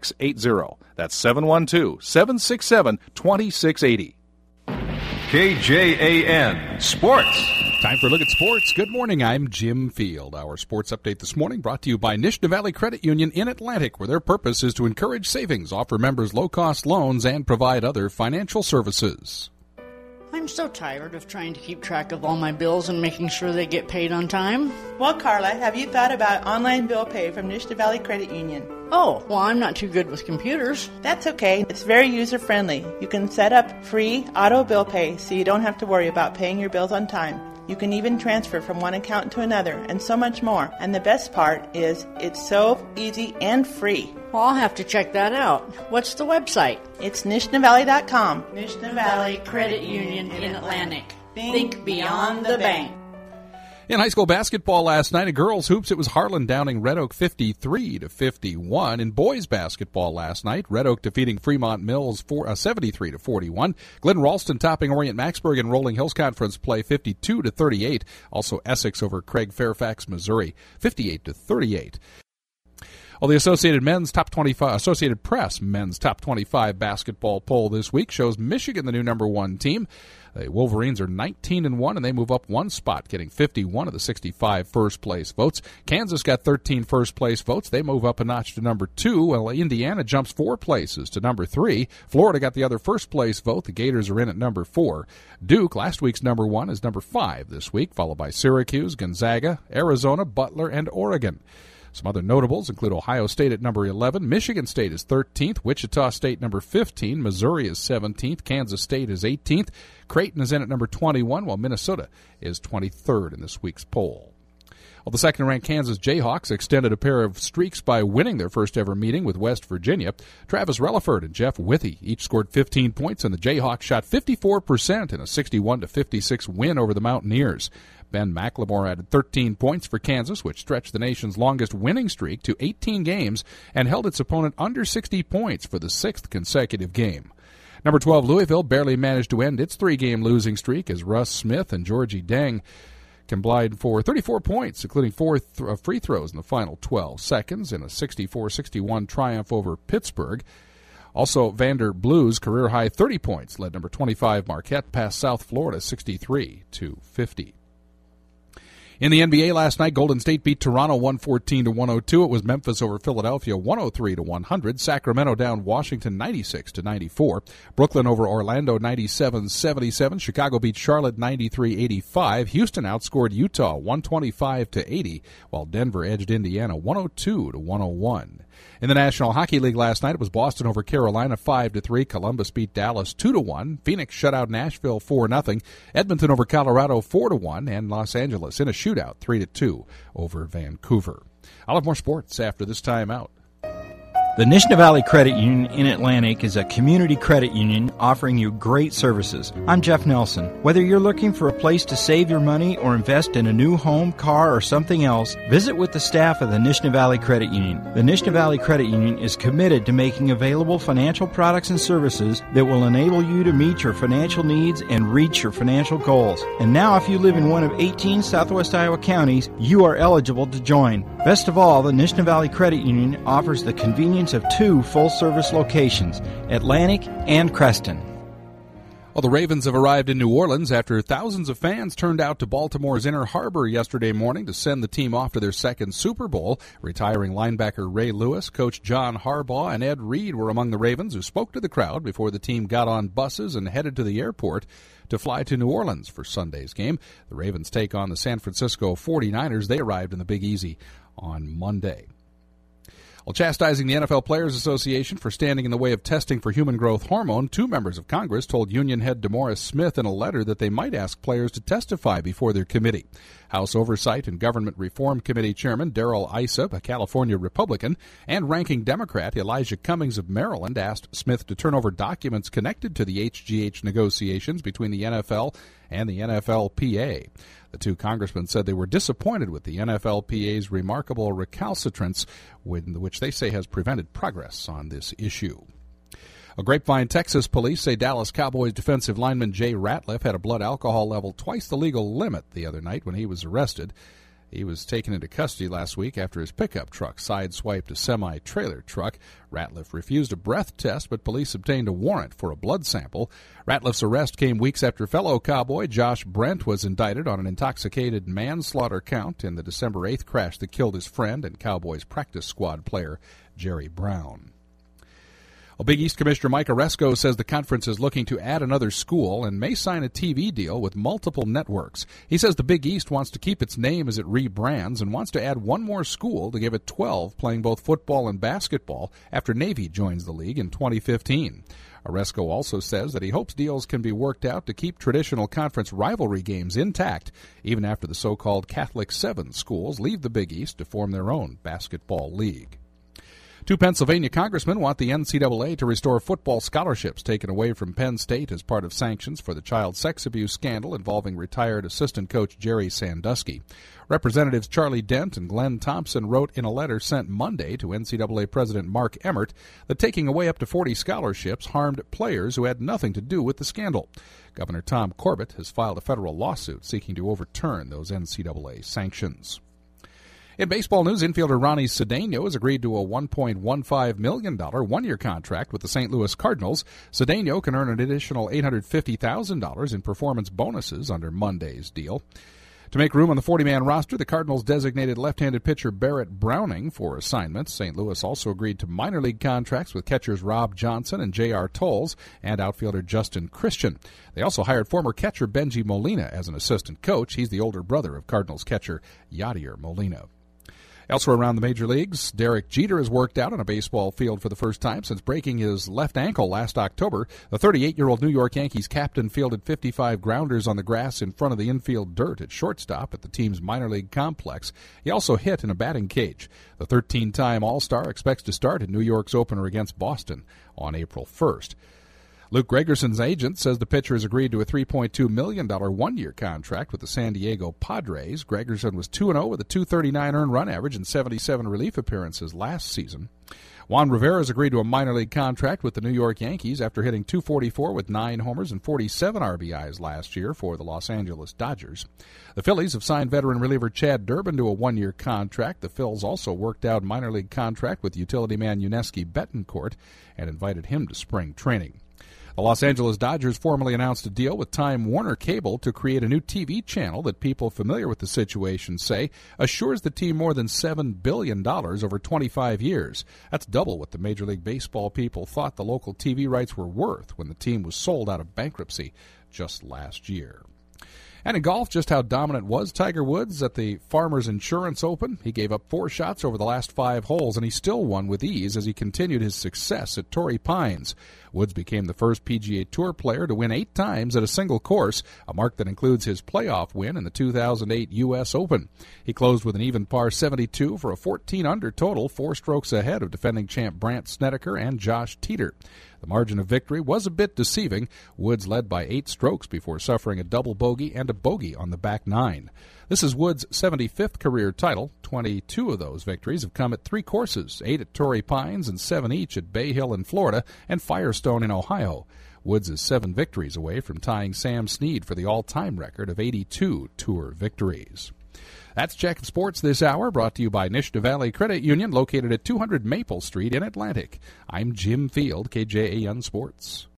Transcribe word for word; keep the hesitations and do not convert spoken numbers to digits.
six eight zero. That's seven one two, seven six seven, two six eight zero. K J A N Sports. Time for a look at sports. Good morning, I'm Jim Field. Our sports update this morning brought to you by Nishnah Valley Credit Union in Atlantic, where their purpose is to encourage savings, offer members low-cost loans, and provide other financial services. I'm so tired of trying to keep track of all my bills and making sure they get paid on time. Well, Carla, have you thought about online bill pay from Nishnah Valley Credit Union? Oh, well, I'm not too good with computers. That's okay. It's very user-friendly. You can set up free auto bill pay so you don't have to worry about paying your bills on time. You can even transfer from one account to another, and so much more. And the best part is it's so easy and free. Well, I'll have to check that out. What's the website? It's Nishnah Valley dot com. Nishnah Valley Credit Union in Atlantic. Think beyond the bank. In high school basketball last night, in girls hoops, it was Harlan downing Red Oak fifty-three to fifty-one. In boys basketball last night, Red Oak defeating Fremont Mills for uh, seventy-three to forty-one. Glenn Ralston topping Orient Maxburg in Rolling Hills Conference play fifty-two to thirty-eight. Also Essex over Craig Fairfax, Missouri, fifty-eight to thirty-eight. Well, the Associated Men's Top twenty-five, Associated Press Men's Top twenty-five basketball poll this week shows Michigan the new number one team. The Wolverines are nineteen and one, and they move up one spot, getting fifty-one of the sixty-five first-place votes. Kansas got thirteen first-place votes. They move up a notch to number two, while Indiana jumps four places to number three. Florida got the other first-place vote. The Gators are in at number four. Duke, last week's number one, is number five this week, followed by Syracuse, Gonzaga, Arizona, Butler, and Oregon. Some other notables include Ohio State at number eleven, Michigan State is thirteenth, Wichita State number fifteen, Missouri is seventeenth, Kansas State is eighteenth, Creighton is in at number twenty-one, while Minnesota is twenty-third in this week's poll. Well, the second-ranked Kansas Jayhawks extended a pair of streaks by winning their first-ever meeting with West Virginia. Travis Relaford and Jeff Withey each scored fifteen points, and the Jayhawks shot fifty-four percent in a sixty-one to fifty-six win over the Mountaineers. Ben McLemore added thirteen points for Kansas, which stretched the nation's longest winning streak to eighteen games and held its opponent under sixty points for the sixth consecutive game. Number twelve, Louisville, barely managed to end its three-game losing streak as Russ Smith and Georgie Deng combined for thirty-four points, including four th- free throws in the final twelve seconds in a sixty-four sixty-one triumph over Pittsburgh. Also, Vander Blues career-high thirty points led number twenty-five Marquette past South Florida sixty-three to fifty. In the N B A last night, Golden State beat Toronto one fourteen to one oh two. It was Memphis over Philadelphia one oh three to one hundred. Sacramento down Washington ninety-six to ninety-four. Brooklyn over Orlando ninety-seven seventy-seven. Chicago beat Charlotte ninety-three eighty-five. Houston outscored Utah one twenty-five to eighty, while Denver edged Indiana one oh two to one oh one. In the National Hockey League last night, it was Boston over Carolina five to three. Columbus beat Dallas two to one. Phoenix shut out Nashville four nothing. Edmonton over Colorado four to one. And Los Angeles in a shootout three to two over Vancouver. I'll have more sports after this timeout. The Nishnah Valley Credit Union in Atlantic is a community credit union offering you great services. I'm Jeff Nelson. Whether you're looking for a place to save your money or invest in a new home, car, or something else, visit with the staff of the Nishnah Valley Credit Union. The Nishnah Valley Credit Union is committed to making available financial products and services that will enable you to meet your financial needs and reach your financial goals. And now, if you live in one of eighteen Southwest Iowa counties, you are eligible to join. Best of all, the Nishnah Valley Credit Union offers the convenience of two full-service locations, Atlantic and Creston. Well, the Ravens have arrived in New Orleans after thousands of fans turned out to Baltimore's Inner Harbor yesterday morning to send the team off to their second Super Bowl. Retiring linebacker Ray Lewis, Coach John Harbaugh, and Ed Reed were among the Ravens who spoke to the crowd before the team got on buses and headed to the airport to fly to New Orleans for Sunday's game. The Ravens take on the San Francisco forty-niners. They arrived in the Big Easy on Monday. While chastising the N F L Players Association for standing in the way of testing for human growth hormone, two members of Congress told union head DeMaurice Smith in a letter that they might ask players to testify before their committee. House Oversight and Government Reform Committee Chairman Darrell Issa, a California Republican, and Ranking Democrat Elijah Cummings of Maryland asked Smith to turn over documents connected to the H G H negotiations between the N F L and the N F L P A. The two congressmen said they were disappointed with the N F L P A's remarkable recalcitrance, which they say has prevented progress on this issue. A Grapevine, Texas police say Dallas Cowboys defensive lineman Jay Ratliff had a blood alcohol level twice the legal limit the other night when he was arrested. He was taken into custody last week after his pickup truck sideswiped a semi-trailer truck. Ratliff refused a breath test, but police obtained a warrant for a blood sample. Ratliff's arrest came weeks after fellow Cowboy Josh Brent was indicted on an intoxicated manslaughter count in the December eighth crash that killed his friend and Cowboys practice squad player Jerry Brown. Well, Big East Commissioner Mike Oresko says the conference is looking to add another school and may sign a T V deal with multiple networks. He says the Big East wants to keep its name as it rebrands and wants to add one more school to give it twelve playing both football and basketball after Navy joins the league in twenty fifteen. Oresko also says that he hopes deals can be worked out to keep traditional conference rivalry games intact, even after the so-called Catholic Seven schools leave the Big East to form their own basketball league. Two Pennsylvania congressmen want the N C double A to restore football scholarships taken away from Penn State as part of sanctions for the child sex abuse scandal involving retired assistant coach Jerry Sandusky. Representatives Charlie Dent and Glenn Thompson wrote in a letter sent Monday to N C double A President Mark Emmert that taking away up to forty scholarships harmed players who had nothing to do with the scandal. Governor Tom Corbett has filed a federal lawsuit seeking to overturn those N C double A sanctions. In baseball news, infielder Ronnie Cedeno has agreed to a one point one five million dollars one-year contract with the Saint Louis Cardinals. Cedeno can earn an additional eight hundred fifty thousand dollars in performance bonuses under Monday's deal. To make room on the forty-man roster, the Cardinals designated left-handed pitcher Barrett Browning for assignment. Saint Louis also agreed to minor league contracts with catchers Rob Johnson and J R. Tolles and outfielder Justin Christian. They also hired former catcher Benji Molina as an assistant coach. He's the older brother of Cardinals catcher Yadier Molina. Elsewhere around the major leagues, Derek Jeter has worked out on a baseball field for the first time since breaking his left ankle last October. The thirty-eight-year-old New York Yankees captain fielded fifty-five grounders on the grass in front of the infield dirt at shortstop at the team's minor league complex. He also hit in a batting cage. The thirteen-time All-Star expects to start in New York's opener against Boston on April first. Luke Gregerson's agent says the pitcher has agreed to a three point two million dollars one-year contract with the San Diego Padres. Gregerson was two and oh with a two thirty-nine earned run average and seventy-seven relief appearances last season. Juan Rivera has agreed to a minor league contract with the New York Yankees after hitting two forty-four with nine homers and forty-seven R B Is last year for the Los Angeles Dodgers. The Phillies have signed veteran reliever Chad Durbin to a one-year contract. The Phils also worked out minor league contract with utility man Yuniesky Betancourt and invited him to spring training. The Los Angeles Dodgers formally announced a deal with Time Warner Cable to create a new T V channel that people familiar with the situation say assures the team more than seven billion dollars over twenty-five years. That's double what the Major League Baseball people thought the local T V rights were worth when the team was sold out of bankruptcy just last year. And in golf, just how dominant was Tiger Woods at the Farmers Insurance Open? He gave up four shots over the last five holes, and he still won with ease as he continued his success at Torrey Pines. Woods became the first P G A Tour player to win eight times at a single course, a mark that includes his playoff win in the two thousand eight U S Open. He closed with an even par seventy-two for a fourteen under total, four strokes ahead of defending champ Brandt Snedeker and Josh Teeter. The margin of victory was a bit deceiving. Woods led by eight strokes before suffering a double bogey and a bogey on the back nine. This is Woods' seventy-fifth career title. twenty-two of those victories have come at three courses, eight at Torrey Pines and seven each at Bay Hill in Florida and Firestone in Ohio. Woods is seven victories away from tying Sam Snead for the all-time record of eighty-two Tour victories. That's Check of Sports this hour, brought to you by Nishnah Valley Credit Union, located at two hundred Maple Street in Atlantic. I'm Jim Field, K J A N Sports.